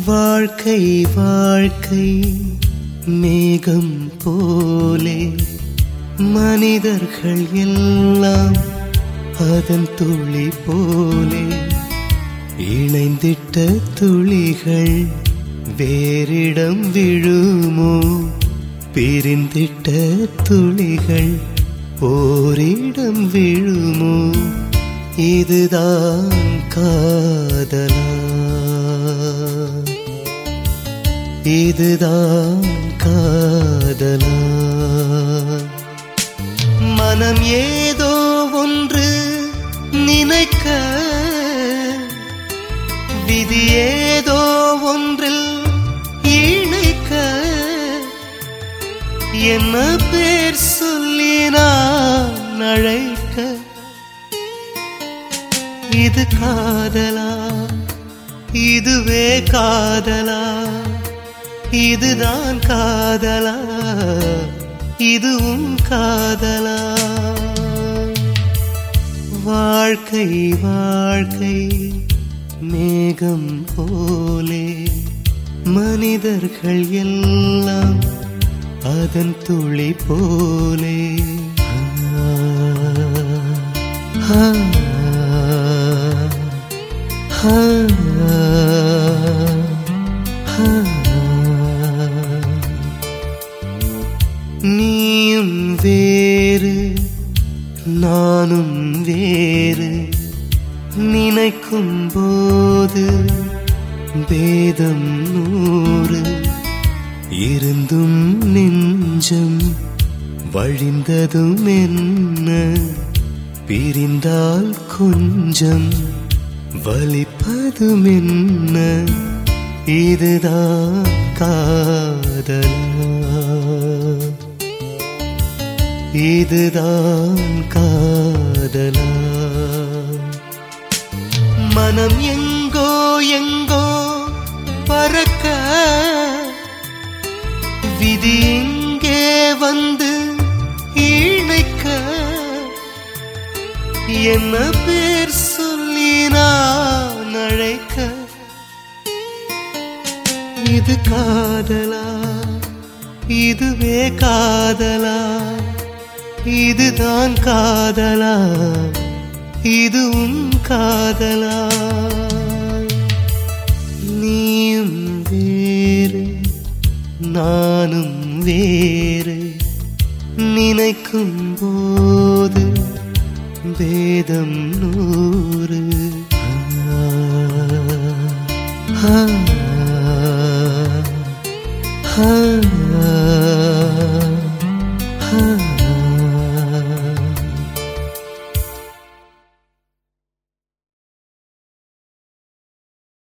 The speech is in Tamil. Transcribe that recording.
வாழ்க்கை வாழ்க்கை மேகம் போலே மனிதர்கள் எல்லாம் அதன் துளி போலே இணைந்திட்ட துளிகள் வேறிடம் விழுமோ பிரிந்திட்ட துளிகள் ஓரிடம் விழுமோ இதுதான் காதலா இதுதான் காதலா மனம் ஏதோ ஒன்று நினைக்க விதி ஏதோ ஒன்றில் இணைக்க என்ன பேர் சொல்லி நான் அழைக்க இது காதலா இதுவே காதலா இதுதான் காதலா இதுவும் காதலா வாழ்க்கை வாழ்க்கை மேகம் போலே மனிதர்கள் எல்லாம் அதன் துளி போலே நீயும் வேறு நானும் வேறு நினைக்கும் போது பேதம் 100 இருந்தும் நெஞ்சம் வழிந்ததும் என்ன பிரிந்தால் கொஞ்சம் வலிப்பதும் என்ன இதுதான் காதலா இதுதான் காதலா மனம் எங்கோ எங்கோ பறக்க விதி இங்கே வந்து இணைக்க என்ன பேர் சொல்லி நான் அழைக்க இது காதலா இதுவே காதலா இதுதான் காதலா இதுவும் காதலா நீயும் வேறு நானும் வேறு நினைக்கும் போது பேதம் 100